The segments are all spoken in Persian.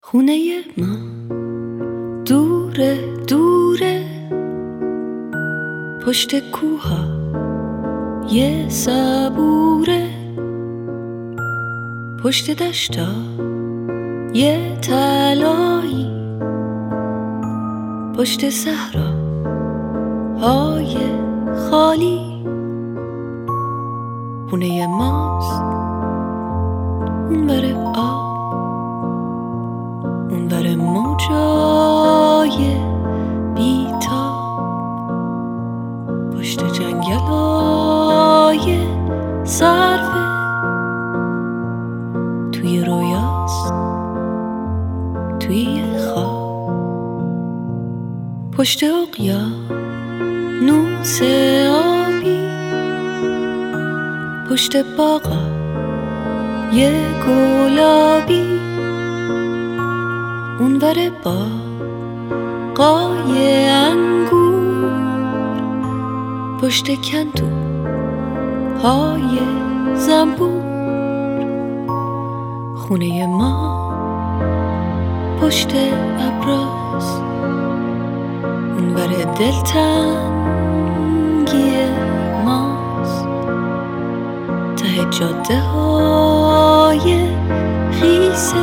خونه ما دوره دوره، پشت کوها یه صبوره، پشت دشتا یه تلایی، پشت صحرا های خالی. خونه ماست اونور آب، اونور موجای بیتاب، پشت جنگلای سرفه، توی رویاست توی خواب، پشت اقیانوس آبی، پشت باغا یه گلابی، اونور باغای انگور، پشت کندو های زنبور. خونه ما پشت ابراست، اونور دلتنگی ماست، ته جاده های خیسه،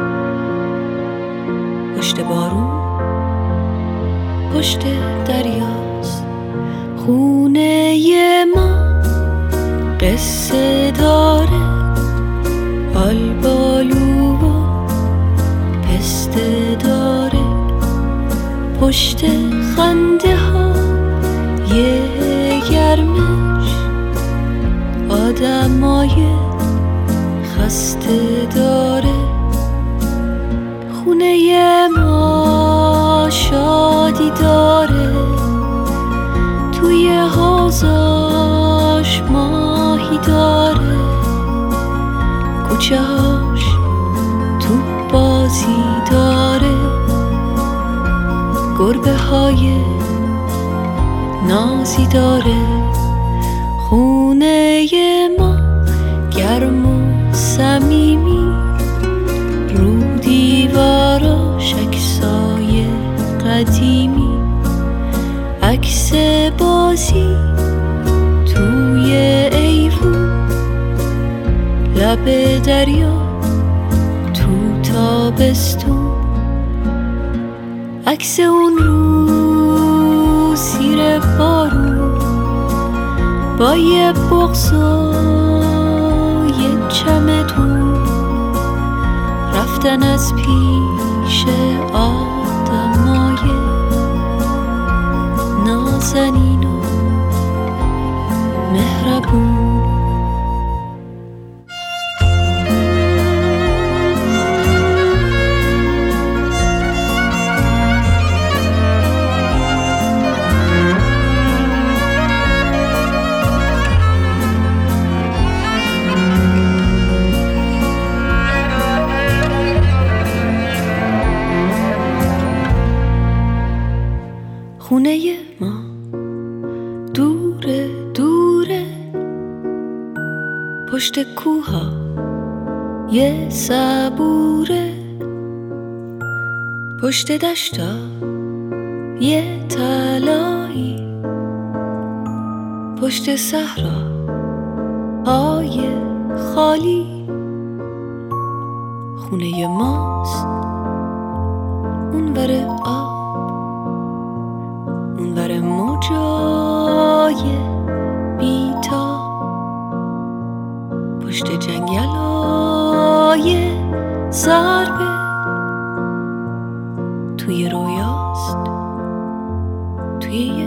پشت بارون پشت دریاست. خونه ما قصه داره، آلبالو و پسته داره، پشت خنده ها یه گرمش، آدمای خسته داره. خونه ما شادی داره، توی حوضاش ماهی داره، کوچه هاش تو بازی داره، گربه های نازی داره. خونه ما گرم و صمیمی، رو دیواراش عکسای قدیمی، عکس بازی توی ایوون، لب دریا تو تابستون، عکس اون رو زیر بارون، با یه بغض و یه چمدون، رفتن از پیش آدمای نازنین و مهربون. خونه ما دوره دوره، پشت کوها یه صبوره، پشت دشتا یه تلایی، پشت صحرا های خالی. خونه ماست اونور آب، اونور موجای بیتاب، پشت جنگلای سربه، توی رویاست توی